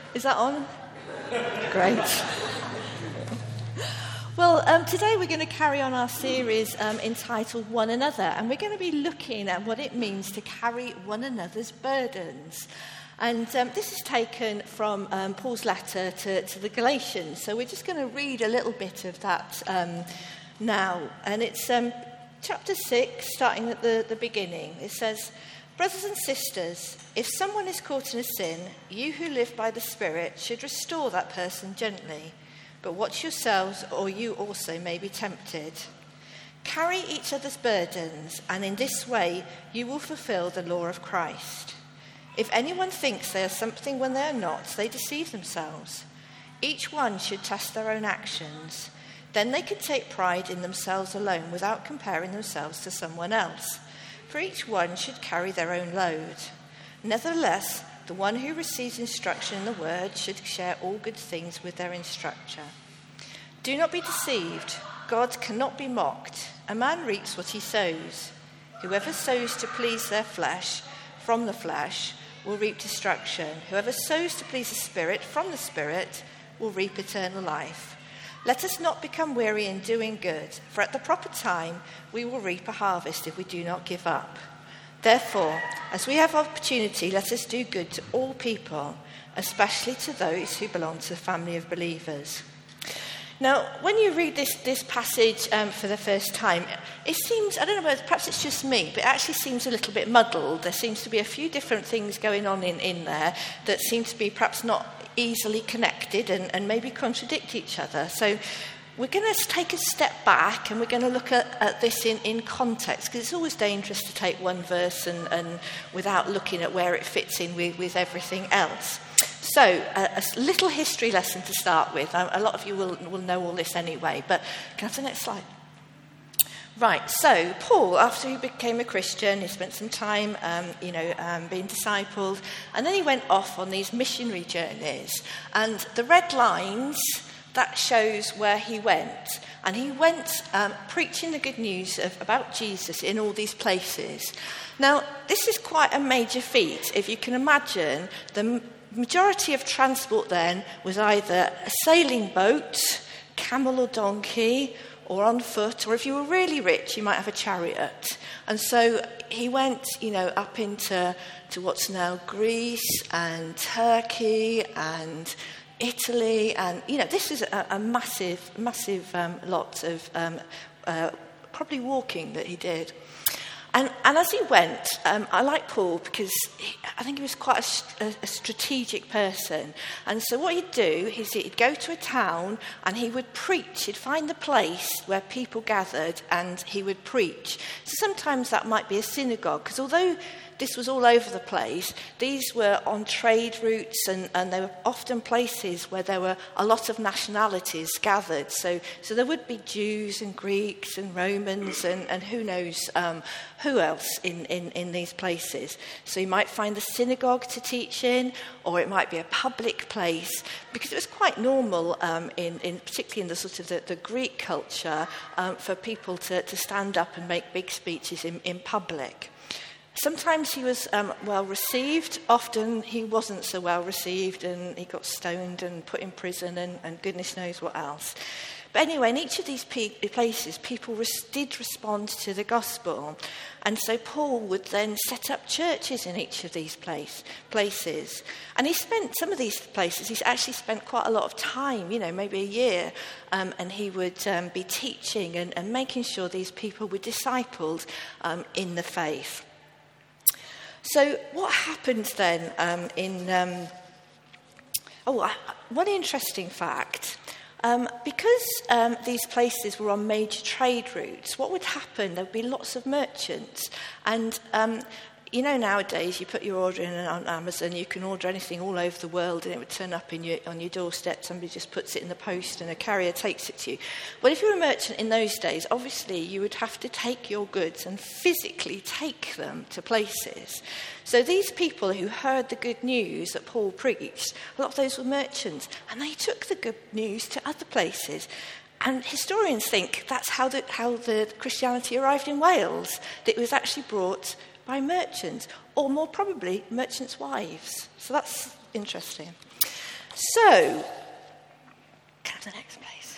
Is that on? Great. Well, today we're going to carry on our series entitled One Another, and we're going to be looking at what it means to carry one another's burdens. And this is taken from Paul's letter to the Galatians, so we're just going to read a little bit of that now. And it's chapter 6, starting at the beginning. It says, "Brothers and sisters, if someone is caught in a sin, you who live by the Spirit should restore that person gently. But watch yourselves, or you also may be tempted. Carry each other's burdens, and in this way you will fulfill the law of Christ. If anyone thinks they are something when they are not, they deceive themselves. Each one should test their own actions. Then they can take pride in themselves alone without comparing themselves to someone else. For each one should carry their own load. Nevertheless, the one who receives instruction in the word should share all good things with their instructor. Do not be deceived. God cannot be mocked. A man reaps what he sows. Whoever sows to please their flesh, from the flesh, will reap destruction. Whoever sows to please the Spirit, from the Spirit, will reap eternal life. Let us not become weary in doing good, for at the proper time we will reap a harvest if we do not give up. Therefore, as we have opportunity, let us do good to all people, especially to those who belong to the family of believers." Now, when you read this passage for the first time, it seems, I don't know, perhaps it's just me, but it actually seems a little bit muddled. There seems to be a few different things going on in there that seem to be perhaps not easily connected and maybe contradict each other. So we're going to take a step back and we're going to look at this in context, because it's always dangerous to take one verse and without looking at where it fits in with everything else. So a little history lesson to start with. A lot of you will know all this anyway, but can I have the next slide? Right, so Paul, after he became a Christian, he spent some time, being discipled, and then he went off on these missionary journeys. And the red lines, that shows where he went. And he went preaching the good news about Jesus in all these places. Now, this is quite a major feat. If you can imagine, the majority of transport then was either a sailing boat, camel or donkey, or on foot, or if you were really rich, you might have a chariot. And so he went, up into what's now Greece and Turkey and Italy, and this is a massive lot of probably walking that he did. And as he went, I like Paul because I think he was quite a strategic person. And so what he'd do is he'd go to a town and he would preach. He'd find the place where people gathered and he would preach. So sometimes that might be a synagogue, because although this was all over the place, these were on trade routes and they were often places where there were a lot of nationalities gathered. So there would be Jews and Greeks and Romans and who knows who else in these places. So you might find a synagogue to teach in, or it might be a public place, because it was quite normal, particularly in the sort of the Greek culture, for people to stand up and make big speeches in public. Sometimes he was well received, often he wasn't so well received and he got stoned and put in prison and goodness knows what else. But anyway, in each of these places, people did respond to the gospel. And so Paul would then set up churches in each of these places. And he spent, some of these places, he's actually spent quite a lot of time, maybe a year, and he would be teaching and making sure these people were discipled in the faith. So what happened then one interesting fact. Because these places were on major trade routes, what would happen? There would be lots of merchants. And nowadays you put your order in on Amazon, you can order anything all over the world and it would turn up on your doorstep. Somebody just puts it in the post and a carrier takes it to you. But if you were a merchant in those days, obviously you would have to take your goods and physically take them to places. So these people who heard the good news that Paul preached, a lot of those were merchants, and they took the good news to other places. And historians think that's how the Christianity arrived in Wales, that it was actually brought by merchants, or more probably merchants' wives. So that's interesting. So, come to the next place.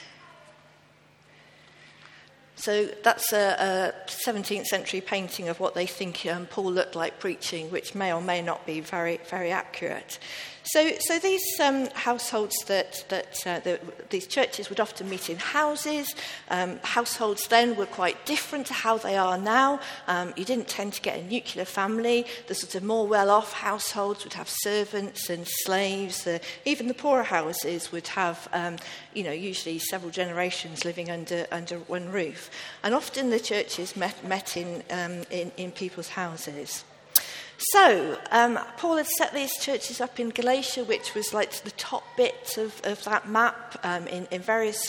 So that's a 17th century painting of what they think Paul looked like preaching, which may or may not be very, very accurate. So these households these churches would often meet in houses. Households then were quite different to how they are now. You didn't tend to get a nuclear family. The sort of more well-off households would have servants and slaves. Even the poorer houses would have, usually several generations living under one roof. And often the churches met in people's houses. So, Paul had set these churches up in Galatia, which was like the top bit of that map in various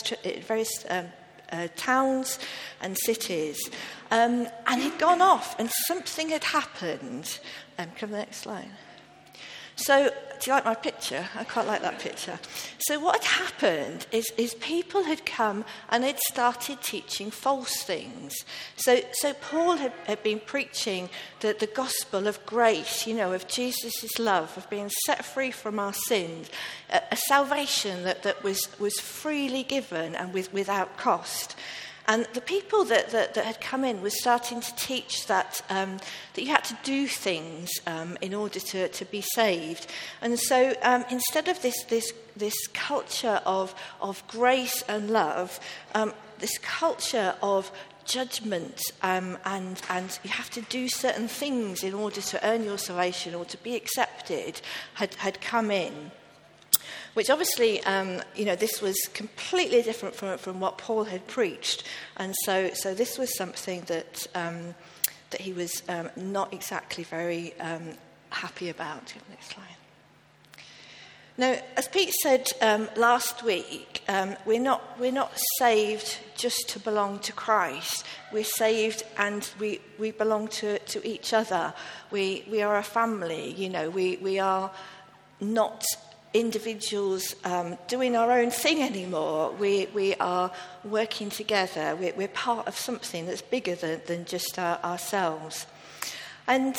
towns and cities. And he'd gone off and something had happened. Come to the next slide. So, do you like my picture? I quite like that picture. So what had happened is people had come and had started teaching false things. So Paul had been preaching the gospel of grace, of Jesus' love, of being set free from our sins, a salvation that was freely given and without cost. And the people that had come in were starting to teach that you had to do things in order to be saved. And so instead of this culture of grace and love, this culture of judgment and you have to do certain things in order to earn your salvation or to be accepted had come in. Which obviously, this was completely different from what Paul had preached. And so this was something that he was not exactly very happy about. Next slide. Now, as Pete said last week, we're not saved just to belong to Christ. We're saved and we belong to each other. We are a family. We are not individuals doing our own thing anymore. We are working together. We're part of something that's bigger than just ourselves. And,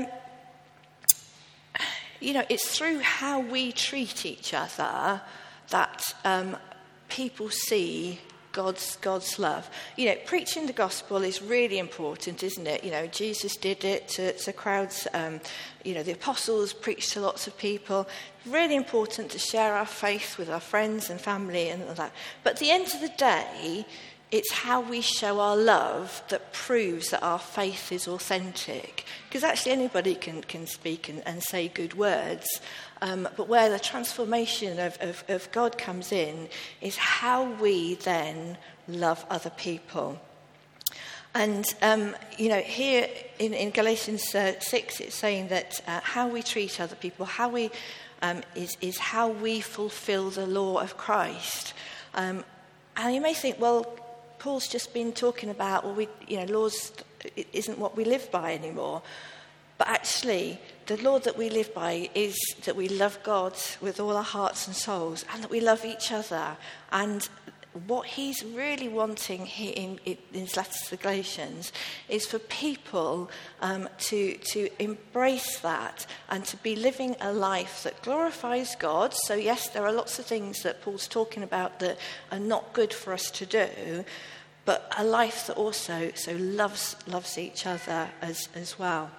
it's through how we treat each other that people see God's love. Preaching the gospel is really important, isn't it? Jesus did it to crowds. The apostles preached to lots of people. Really important to share our faith with our friends and family and all that. But at the end of the day, it's how we show our love that proves that our faith is authentic. Because actually anybody can speak and say good words. But where the transformation of God comes in is how we then love other people. And, here in Galatians 6, it's saying that how we treat other people, how we is how we fulfill the law of Christ. And you may think, well, Paul's just been talking about, laws isn't what we live by anymore. But actually, the law that we live by is that we love God with all our hearts and souls and that we love each other. And what he's really wanting here in his letter to the Galatians is for people to embrace that and to be living a life that glorifies God. So yes, there are lots of things that Paul's talking about that are not good for us to do, but a life that also loves each other as well.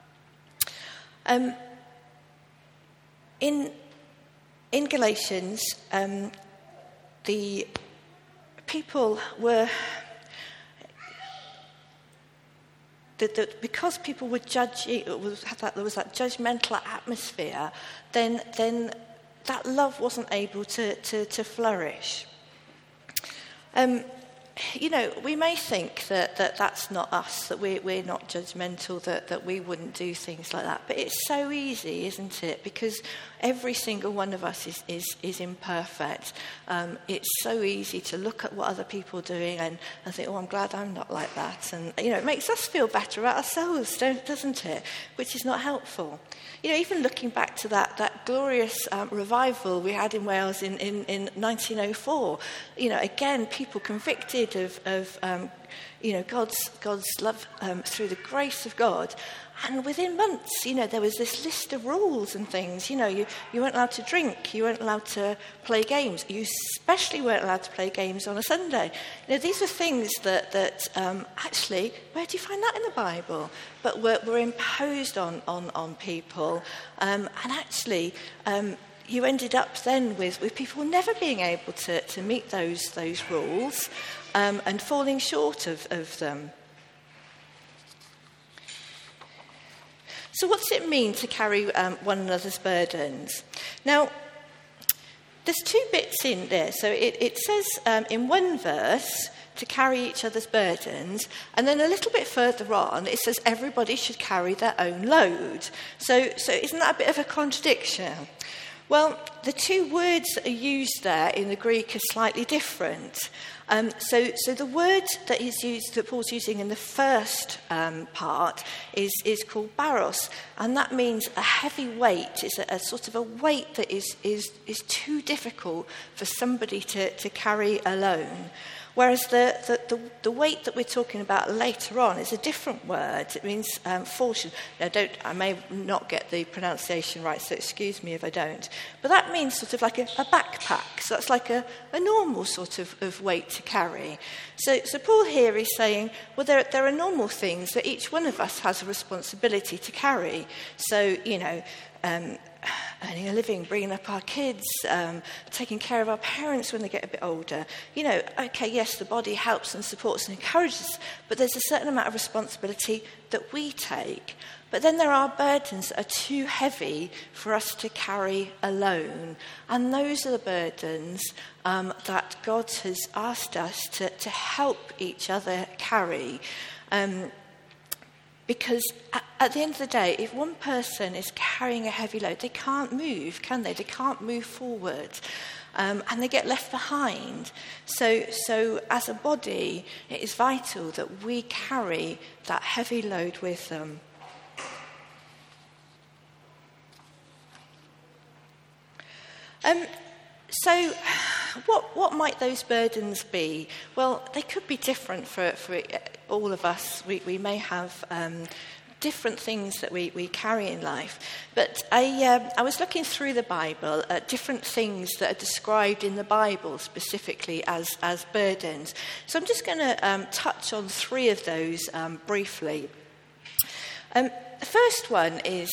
In Galatians, the people were because people were judging. There was that judgmental atmosphere. Then that love wasn't able to flourish. We may think that that's not us, that we're not judgmental, that we wouldn't do things like that. But it's so easy, isn't it? Because every single one of us is imperfect. It's so easy to look at what other people are doing and think, I'm glad I'm not like that. And, it makes us feel better about ourselves, doesn't it? Which is not helpful. Even looking back to that glorious revival we had in Wales in 1904, again, people convicted reminded of God's love through the grace of God. And within months, there was this list of rules and things. You weren't allowed to drink. You weren't allowed to play games. You especially weren't allowed to play games on a Sunday. These are things that actually, where do you find that in the Bible? But were imposed on people. And actually, you ended up then with people never being able to meet those rules and falling short of them. So what does it mean to carry one another's burdens? Now, there's two bits in there. So it says in one verse to carry each other's burdens, and then a little bit further on it says everybody should carry their own load. So isn't that a bit of a contradiction? Well, the two words that are used there in the Greek are slightly different. So the word that Paul's using in the first part is called baros, and that means a heavy weight. It's a sort of a weight that is too difficult for somebody to carry alone. Whereas the weight that we're talking about later on is a different word. It means fortune. Now, I may not get the pronunciation right, so excuse me if I don't. But that means sort of like a backpack. So that's like a normal sort of weight to carry. So Paul here is saying, well, there are normal things that each one of us has a responsibility to carry. So, earning a living, bringing up our kids, taking care of our parents when they get a bit older. Okay, yes, the body helps and supports and encourages, but there's a certain amount of responsibility that we take. But then there are burdens that are too heavy for us to carry alone. And those are the burdens that God has asked us to help each other carry. Because at the end of the day, if one person is carrying a heavy load, they can't move, can they? They can't move forward. And they get left behind. So as a body, it is vital that we carry that heavy load with them. So what might those burdens be? Well, they could be different for all of us. We may have different things that we carry in life. But I was looking through the Bible at different things that are described in the Bible specifically as burdens. So I'm just going to touch on three of those briefly. The first one is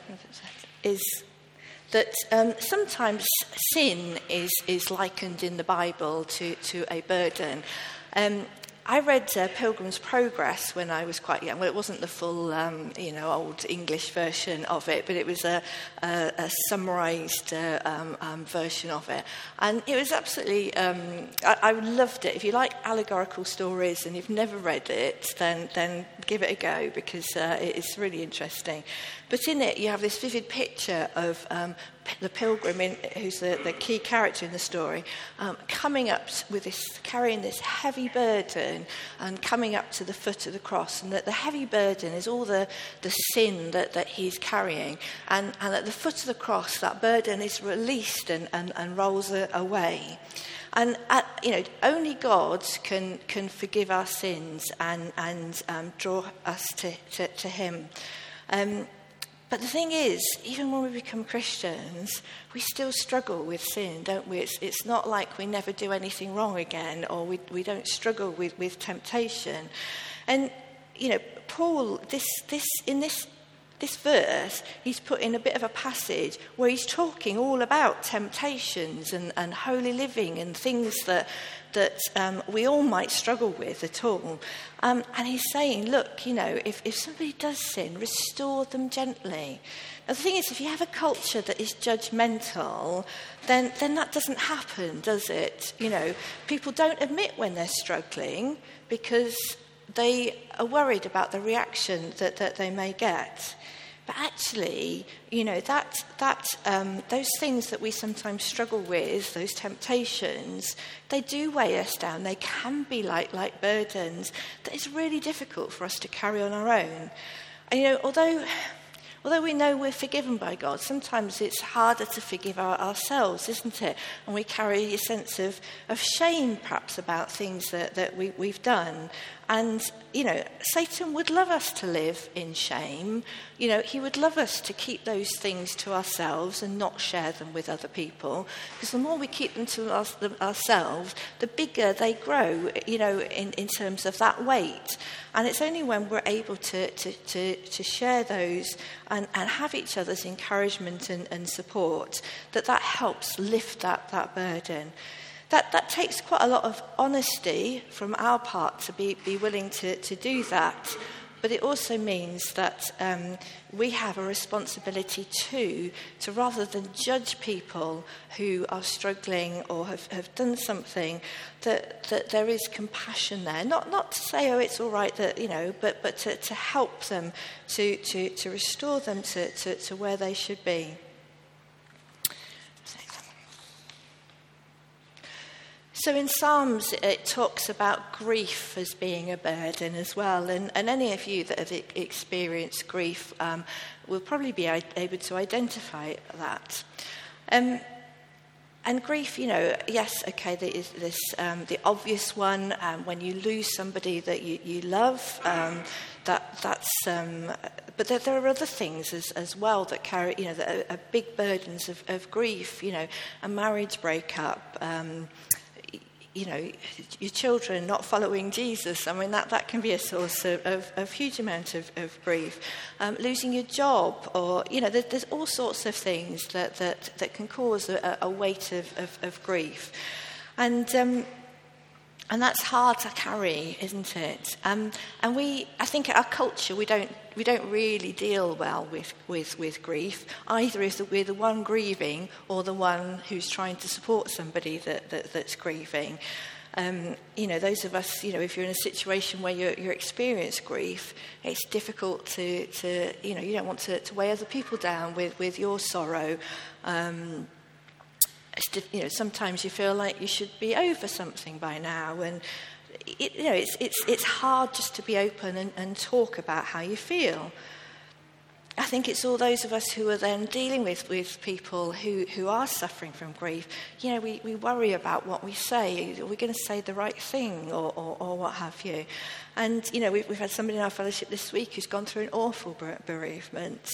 that sometimes sin is likened in the Bible to a burden. I read Pilgrim's Progress when I was quite young. Well, it wasn't the full, old English version of it, but it was a summarised version of it. And it was absolutely, I loved it. If you like allegorical stories and you've never read it, then give it a go, because it's really interesting. But in it, you have this vivid picture of the pilgrim, who's the key character in the story, coming up with carrying this heavy burden and coming up to the foot of the cross. And that the heavy burden is all the sin that he's carrying. And at the foot of the cross, that burden is released and rolls away. And only God can forgive our sins and draw us to Him. But the thing is, even when we become Christians, we still struggle with sin, don't we? It's not like we never do anything wrong again, or we don't struggle with temptation. And Paul, in this verse, he's put in a bit of a passage where he's talking all about temptations and holy living and things that we all might struggle with at all. And he's saying, look, if somebody does sin, restore them gently. Now, the thing is, if you have a culture that is judgmental, then that doesn't happen, does it? People don't admit when they're struggling because they are worried about the reaction that they may get. But actually, those things that we sometimes struggle with, those temptations, they do weigh us down. They can be like burdens that it's really difficult for us to carry on our own. And although Although we know we're forgiven by God, sometimes it's harder to forgive ourselves, isn't it? And we carry a sense of shame, perhaps, about things that we've done. And, Satan would love us to live in shame. He would love us to keep those things to ourselves and not share them with other people. Because the more we keep them to ourselves, the bigger they grow, in terms of that weight. And it's only when we're able to share those and have each other's encouragement and support that helps lift that burden. That takes quite a lot of honesty from our part to be willing to do that. But it also means that we have a responsibility to rather than judge people who are struggling or have done something, that there is compassion there. Not to say, oh, it's all right that, but to help them, to restore them to where they should be. So in Psalms, it talks about grief as being a burden as well. And any of you that have experienced grief will probably be able to identify that. And grief, yes, okay, there is this the obvious one when you lose somebody that you love. That's but there are other things as well that carry, that are big burdens of grief. A marriage breakup. Your children not following Jesus. I mean, that can be a source of huge amount of grief. Losing your job, or, there's all sorts of things that can cause a weight of grief. And that's hard to carry, isn't it? And I think our culture, we don't really deal well with grief. Either is that we're the one grieving or the one who's trying to support somebody that's grieving. Those of us, if you're in a situation where you experience grief, it's difficult to you don't want to weigh other people down with your sorrow. Sometimes you feel like you should be over something by now, and it's hard just to be open and talk about how you feel. I think it's all those of us who are then dealing with people who are suffering from grief. We worry about what we say. Are we going to say the right thing, or what have you? And we've had somebody in our fellowship this week who's gone through an awful bereavement.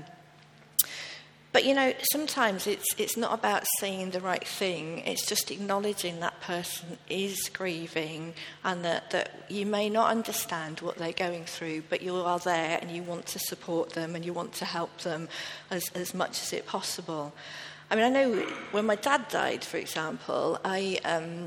But, sometimes it's not about saying the right thing. It's just acknowledging that person is grieving and that you may not understand what they're going through, but you are there and you want to support them and you want to help them as much as it's possible. I mean, I know when my dad died, for example, I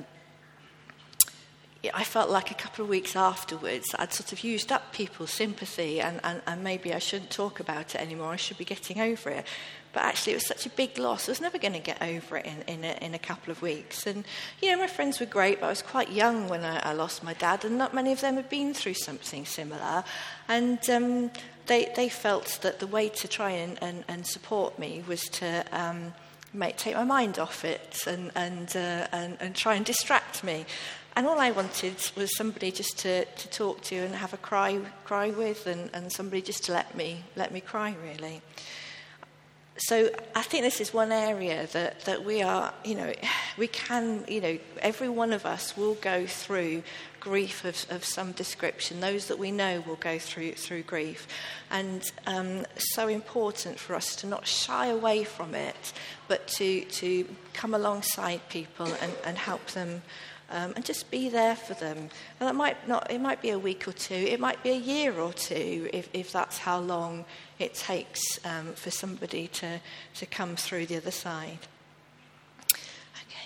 felt like a couple of weeks afterwards I'd sort of used up people's sympathy and maybe I shouldn't talk about it anymore. I should be getting over it. But actually it was such a big loss. I was never going to get over it in a couple of weeks. And, my friends were great, but I was quite young when I lost my dad, and not many of them had been through something similar. And they felt that the way to try and support me was to take my mind off it and try and distract me. And all I wanted was somebody just to talk to and have a cry with, and somebody just to let me cry, really. So I think this is one area that we are, we can, every one of us will go through grief of some description. Those that we know will go through grief. And so important for us to not shy away from it, but to come alongside people and help them. And just be there for them. And it might be a week or two, it might be a year or two, if that's how long it takes for somebody to come through the other side. Okay.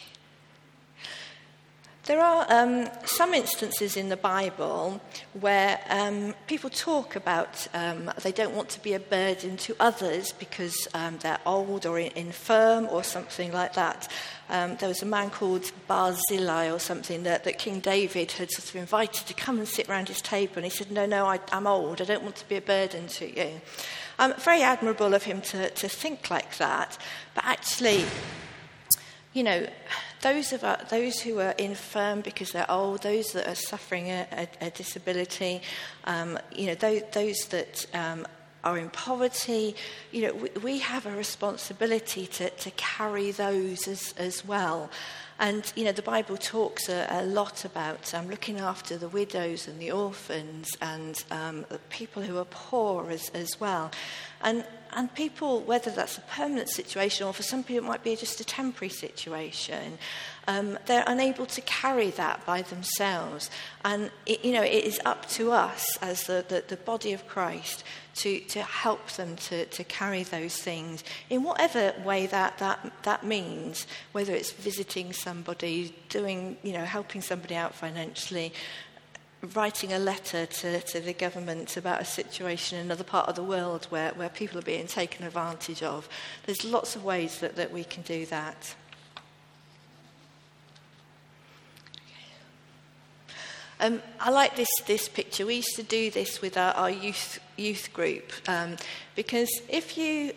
There are some instances in the Bible where people talk about they don't want to be a burden to others because they're old or infirm or something like that. There was a man called Barzillai or something that King David had sort of invited to come and sit around his table, and he said, no, I'm old, I don't want to be a burden to you. Very admirable of him to think like that, but actually, those who are infirm because they're old, those that are suffering a disability, those that are in poverty, we have a responsibility to carry those as well. And, the Bible talks a lot about looking after the widows and the orphans and people who are poor as well. And people, whether that's a permanent situation or for some people it might be just a temporary situation, they're unable to carry that by themselves. And, it is up to us as the body of Christ to help them to carry those things in whatever way that means, whether it's visiting somebody, helping somebody out financially, writing a letter to the government about a situation in another part of the world where people are being taken advantage of. There's lots of ways that we can do that. I like this picture. We used to do this with our youth group because if you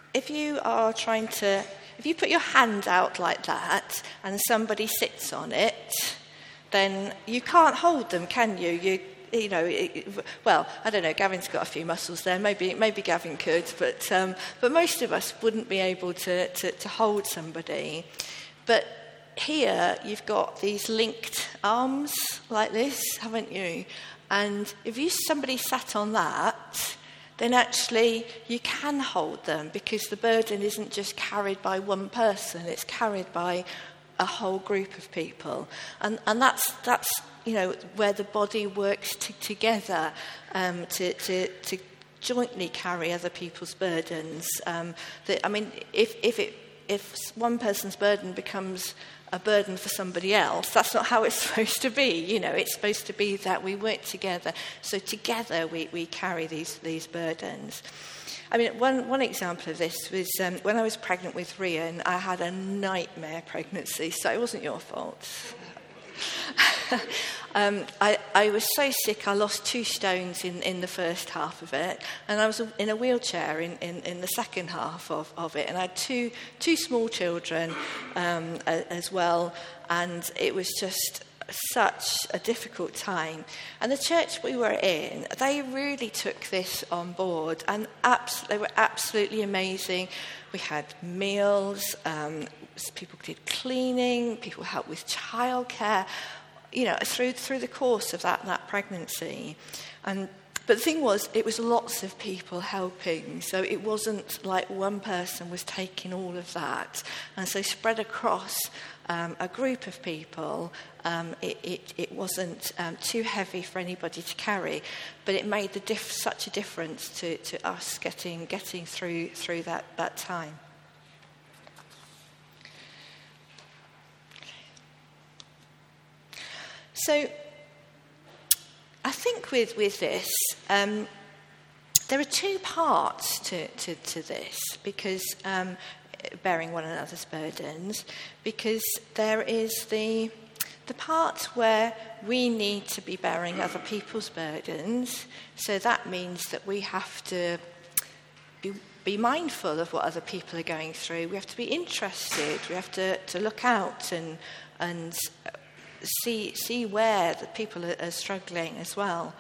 put your hand out like that and somebody sits on it, then you can't hold them, can you? Well, I don't know. Gavin's got a few muscles there. Maybe Gavin could, but most of us wouldn't be able to hold somebody. But here you've got these linked arms like this, haven't you? And if somebody sat on that, then actually you can hold them because the burden isn't just carried by one person; it's carried by a whole group of people, and that's where the body works together to jointly carry other people's burdens. If one person's burden becomes a burden for somebody else, that's not how it's supposed to be. It's supposed to be that we work together. So together we carry these burdens. One example of this was when I was pregnant with Rian. I had a nightmare pregnancy, so it wasn't your fault. I was so sick, I lost 2 stones in the first half of it, and I was in a wheelchair in the second half of it, and I had two small children as well, and it was just such a difficult time. And the church we were in, they really took this on board, and they were absolutely amazing. We had meals, people did cleaning, people helped with childcare, through the course of that pregnancy. But the thing was, it was lots of people helping, so it wasn't like one person was taking all of that. And so spread across a group of people, it wasn't too heavy for anybody to carry, but it made such a difference to us getting through that time. So I think with this, there are 2 parts to this, because bearing one another's burdens, because there is the part where we need to be bearing other people's burdens. So that means that we have to be mindful of what other people are going through. We have to be interested. We have to look out and see where the people are struggling as well.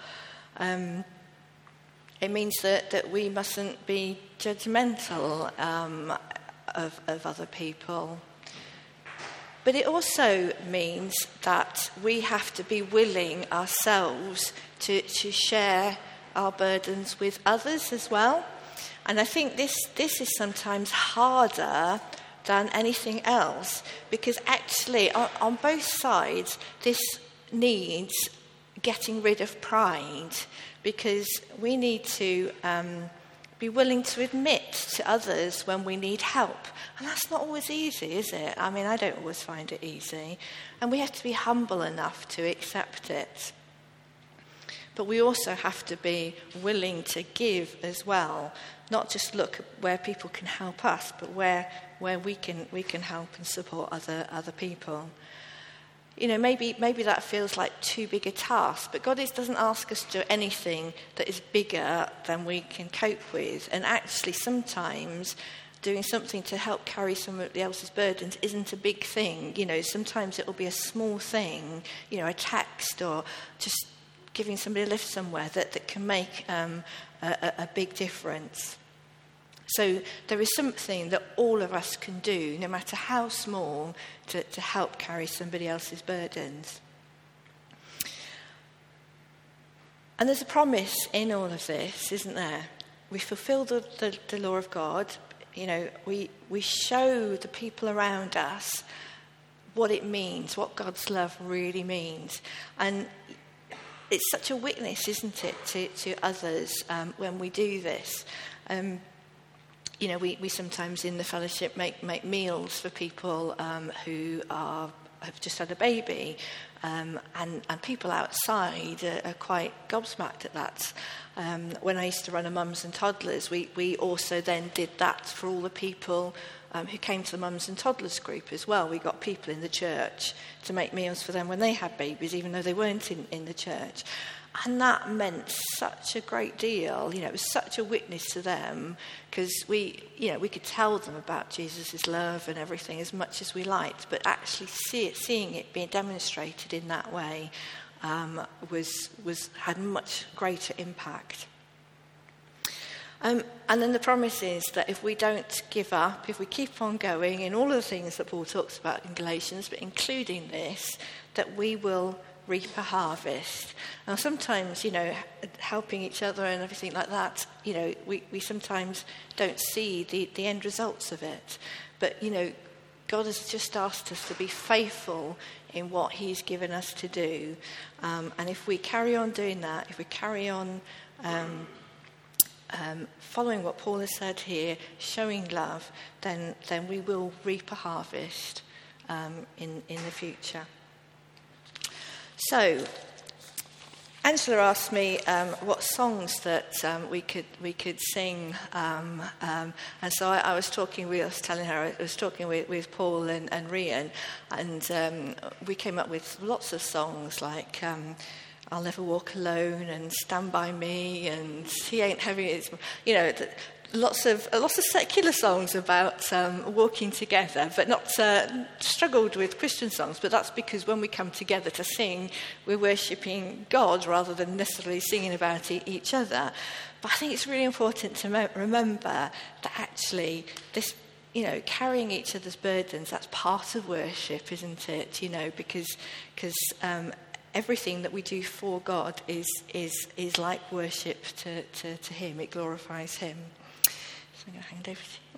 It means that we mustn't be judgmental of other people. But it also means that we have to be willing ourselves to share our burdens with others as well. And I think this is sometimes harder than anything else, because actually on both sides this needs getting rid of pride, because we need to be willing to admit to others when we need help. And that's not always easy, is it? I don't always find it easy. And we have to be humble enough to accept it. But we also have to be willing to give as well, not just look at where people can help us, but where we can help and support other people. Maybe that feels like too big a task, but God doesn't ask us to do anything that is bigger than we can cope with. And actually, sometimes doing something to help carry somebody else's burdens isn't a big thing. Sometimes it will be a small thing, a text, or just giving somebody a lift somewhere that can make a big difference. So there is something that all of us can do, no matter how small, to help carry somebody else's burdens. And there's a promise in all of this, isn't there? We fulfill the law of God. You know, we show the people around us what it means, what God's love really means. And it's such a witness, isn't it, to others when we do this. You know, we sometimes in the fellowship make meals for people who have just had a baby, and people outside are quite gobsmacked at that. When I used to run a mums and toddlers, we also then did that for all the people who came to the mums and toddlers group as well. We got people in the church to make meals for them when they had babies, even though they weren't in the church. And that meant such a great deal. You know, it was such a witness to them, because we could tell them about Jesus' love and everything as much as we liked, but actually seeing it being demonstrated in that way had much greater impact. And then the promise is that if we don't give up, if we keep on going in all of the things that Paul talks about in Galatians, but including this, that we will reap a harvest. Now sometimes, you know, helping each other and everything like that, you know, we sometimes don't see the end results of it. But, you know, God has just asked us to be faithful in what he's given us to do. And if we carry on doing that, if we carry on following what Paul has said here, showing love, then we will reap a harvest in the future. So, Angela asked me what songs that we could sing, and so I was talking with Paul and Rian, and we came up with lots of songs like I'll Never Walk Alone and Stand By Me and He Ain't Heavy. It's, you know, lots of secular songs about walking together, but not struggled with Christian songs. But that's because when we come together to sing, we're worshipping God rather than necessarily singing about each other. But I think it's really important to remember that actually this, you know, carrying each other's burdens, that's part of worship, isn't it? You know, because everything that we do for God is like worship to him. It glorifies him. So I'm going to hand over to you.